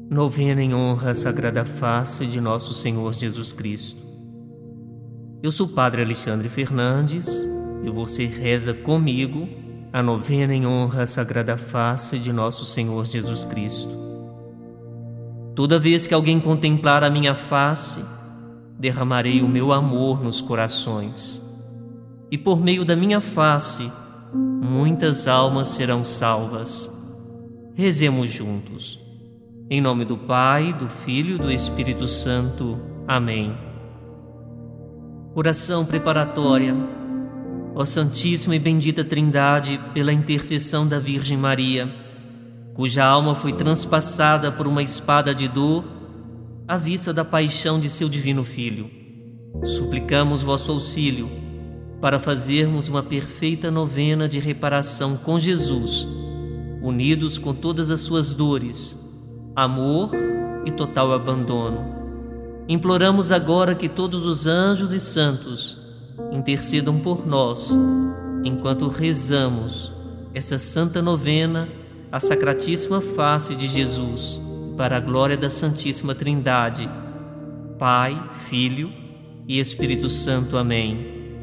Novena em honra à Sagrada Face de Nosso Senhor Jesus Cristo. Eu sou o Padre Alexandre Fernandes e você reza comigo a novena em honra à Sagrada Face de Nosso Senhor Jesus Cristo. Toda vez que alguém contemplar a minha face, derramarei o meu amor nos corações, e por meio da minha face, muitas almas serão salvas. Rezemos juntos. Em nome do Pai, do Filho e do Espírito Santo. Amém. Oração preparatória. Ó Santíssima e Bendita Trindade, pela intercessão da Virgem Maria, cuja alma foi transpassada por uma espada de dor à vista da paixão de seu divino Filho, suplicamos vosso auxílio para fazermos uma perfeita novena de reparação com Jesus, unidos com todas as suas dores, amor e total abandono. Imploramos agora que todos os anjos e santos intercedam por nós, enquanto rezamos essa santa novena à Sacratíssima Face de Jesus, para a glória da Santíssima Trindade, Pai, Filho e Espírito Santo. Amém.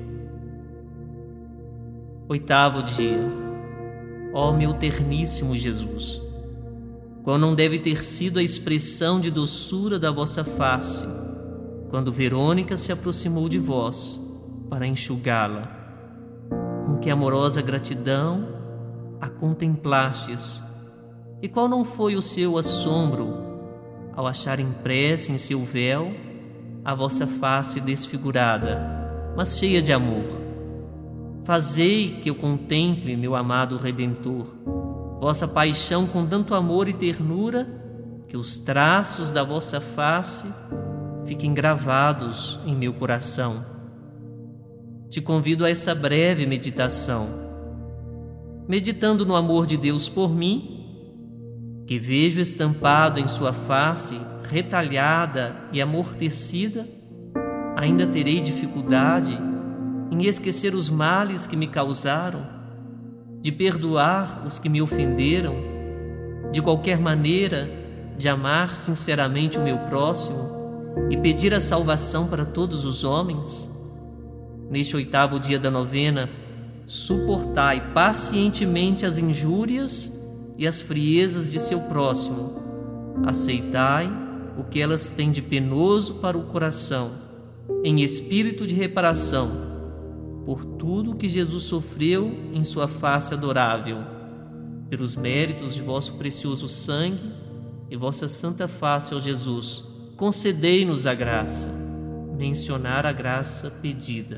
8º dia. Ó meu terníssimo Jesus, qual não deve ter sido a expressão de doçura da vossa face, quando Verônica se aproximou de vós para enxugá-la. Com que amorosa gratidão a contemplastes, e qual não foi o seu assombro ao achar impressa em seu véu a vossa face desfigurada, mas cheia de amor. Fazei que eu contemple, meu amado Redentor, vossa paixão com tanto amor e ternura, que os traços da vossa face fiquem gravados em meu coração. Te convido a essa breve meditação. Meditando no amor de Deus por mim, que vejo estampado em sua face, retalhada e amortecida, ainda terei dificuldade em esquecer os males que me causaram, de perdoar os que me ofenderam, de qualquer maneira de amar sinceramente o meu próximo e pedir a salvação para todos os homens. Neste 8º dia da novena, suportai pacientemente as injúrias e as friezas de seu próximo. Aceitai o que elas têm de penoso para o coração, em espírito de reparação, por tudo que Jesus sofreu em sua face adorável, pelos méritos de vosso precioso sangue e vossa santa face, ó Jesus, concedei-nos a graça, mencionar a graça pedida.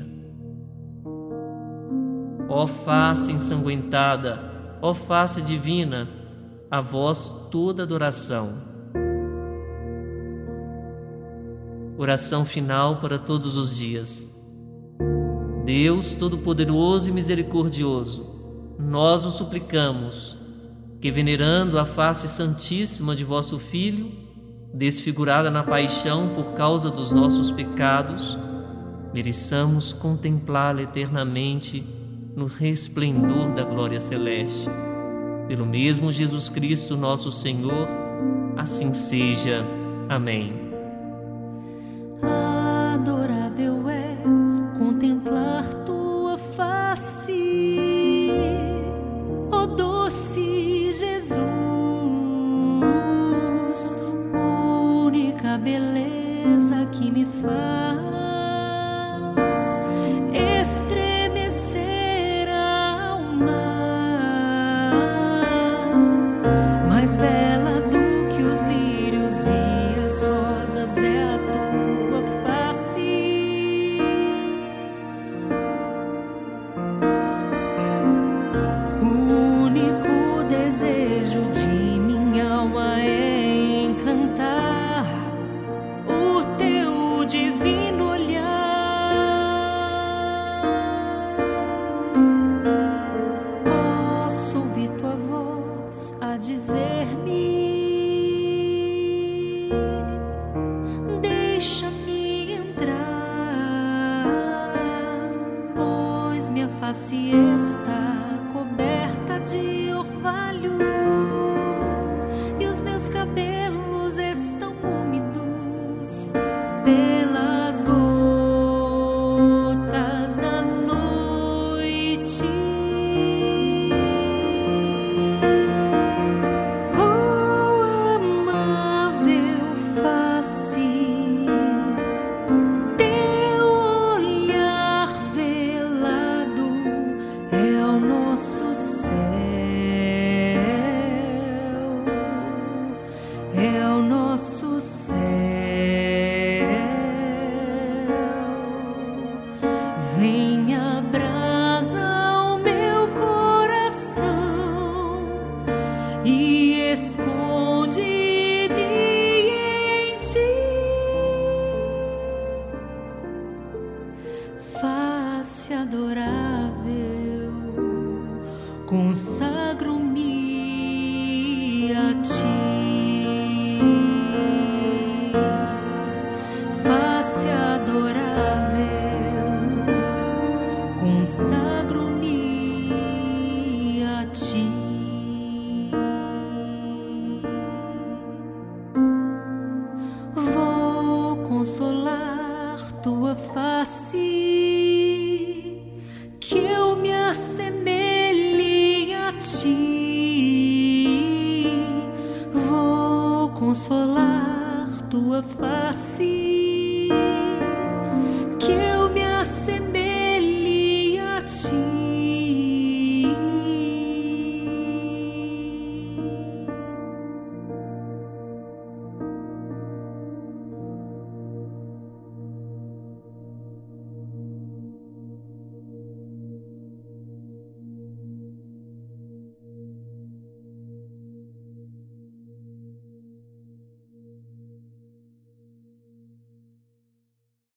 Ó face ensanguentada, ó face divina, a vós toda adoração. Oração final para todos os dias. Deus Todo-Poderoso e Misericordioso, nós o suplicamos, que venerando a face santíssima de vosso Filho, desfigurada na paixão por causa dos nossos pecados, mereçamos contemplá-la eternamente no resplendor da glória celeste. Pelo mesmo Jesus Cristo, nosso Senhor, assim seja. Amém. Adorável é contemplar tua face, ó doce Jesus, única beleza que me faz estremecer a alma, mais bela do que os lírios e as flores. ti. Face adorável, consagro-me a ti. Vou consolar tua face, que eu me assemelhe a ti. Vou consolar tua face,